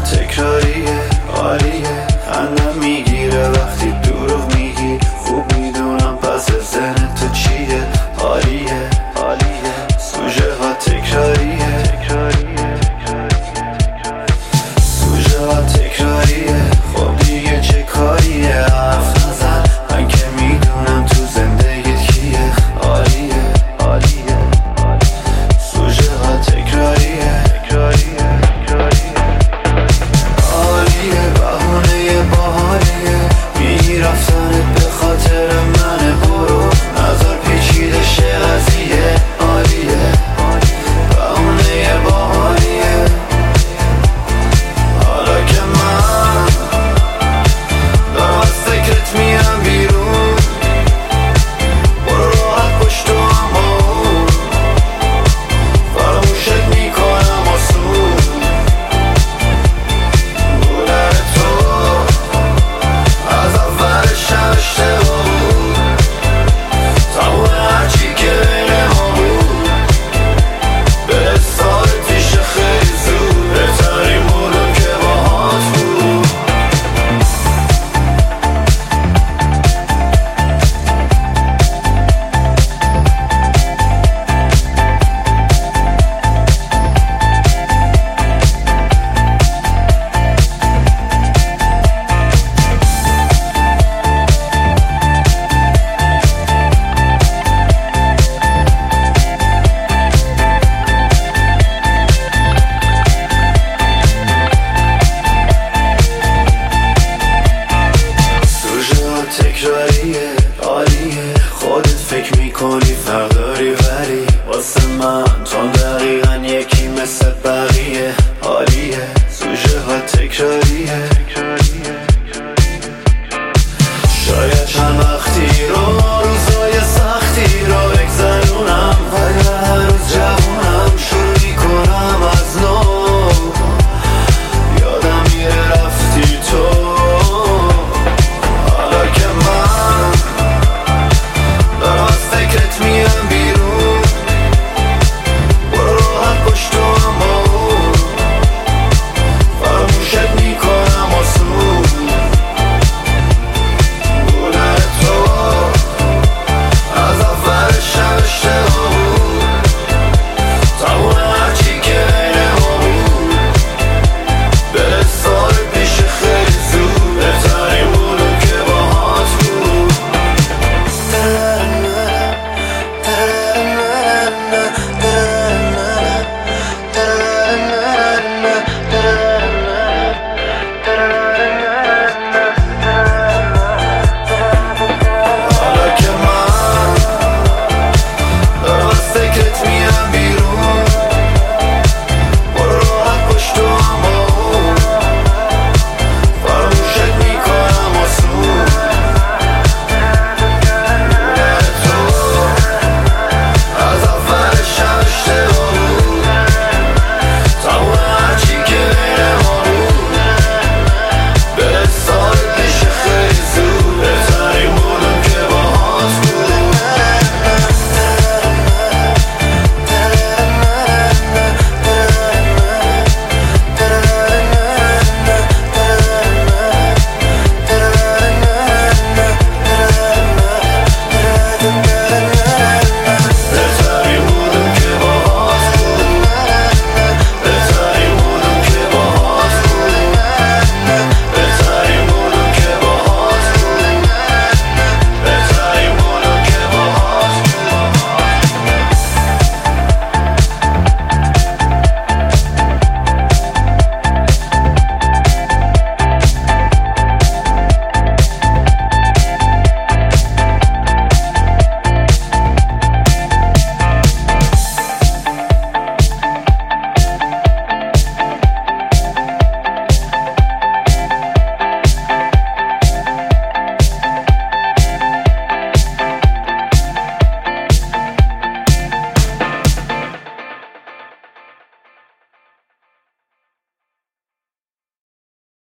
تکراریه عالیه، خندم میگیره وقتی دروغ میگی، خوب میدونم پس ذهن تو چیه. عالیه عالیه، سوژه ها تکراریه، سوژه ها تکراریه. خب دیگه چه کاریه، حرف نزن، من که میدونم تو زندگیت کیه. عالیه عالیه، سوژه ها تکراریه، عالیه، بهونه باحالیه، میگی رفتنت به خاطر منه، برو نظر پیچیده شه قضیه. عالیه، بهونه باحالیه، حالا که من دارم از فکرت میرم بیرون، برو راحت پشت تو هم اون، فراموشت میکنم آسون. بودن تو از اولش اشتباه بود، تموم هرچی که بین ما بود به سال پیش خیلی زود، بهترین بودم که باهات بود. تکراریه عالیه، خودت فکر میکنی فرق داری ولی واسه من تو دقیقا یکی مثل بقیه.